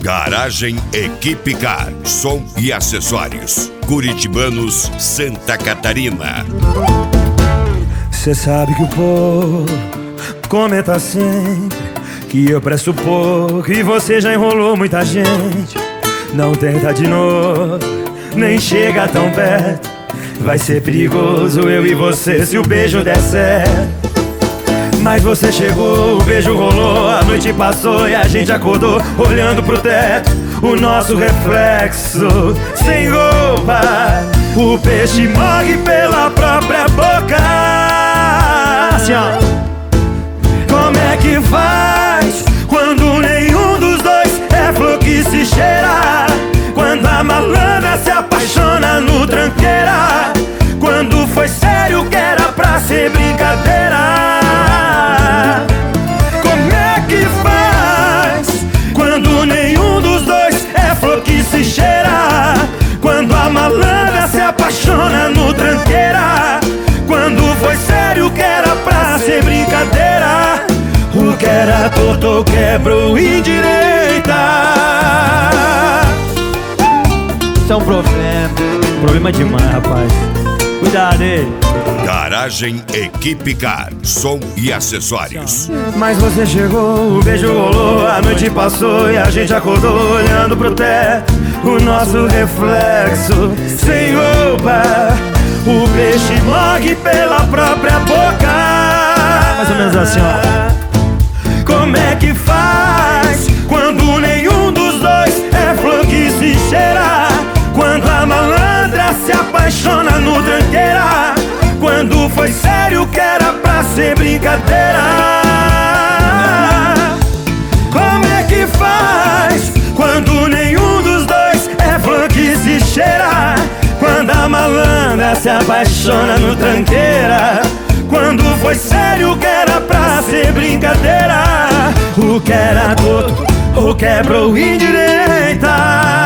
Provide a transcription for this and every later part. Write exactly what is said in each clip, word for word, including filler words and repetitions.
Garagem Equipe Car, som e acessórios. Curitibanos, Santa Catarina. Cê sabe que o povo comenta sempre que eu presto pouco e você já enrolou muita gente. Não tenta de novo, nem chega tão perto. Vai ser perigoso eu e você se o beijo der certo. Mas você chegou, o beijo rolou, a noite passou e a gente acordou olhando pro teto, o nosso reflexo sem roupa. O peixe morre pela própria boca. Assim, ó. Como é que faz quando nenhum dos dois é flor que se cheira? Quando a malandra se apaixona no tranqueira? Quando foi sério que era pra ser brincadeira? Como é que faz quando nenhum dos dois é flor que se cheira? Quando a malandra se apaixona no tranqueira? Quando foi sério que era pra ser brincadeira? O que era torto quebrou endireita. Isso é um problema, problema demais, rapaz. Cuidado aí. Garagem Equipe Car, som e acessórios. Mas você chegou, o beijo rolou, a noite passou e a gente acordou olhando pro teto, o nosso reflexo sem roupa. O peixe morre pela própria boca. Mais ou menos assim, ó. Como é que faz quando nenhum dos dois é flor que se cheira? Quando a malandra se apaixona no tranqueira? Quando foi sério que era pra ser brincadeira? Como é que faz quando nenhum dos dois é flor que se cheira? Quando a malandra se apaixona no tranqueira? Quando foi sério que era pra ser brincadeira? O que era torto, o quebrou endireita.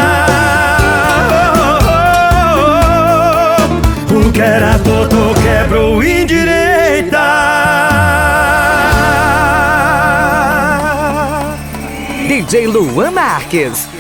O que era torto quebrou endireita. D J Luan Marques.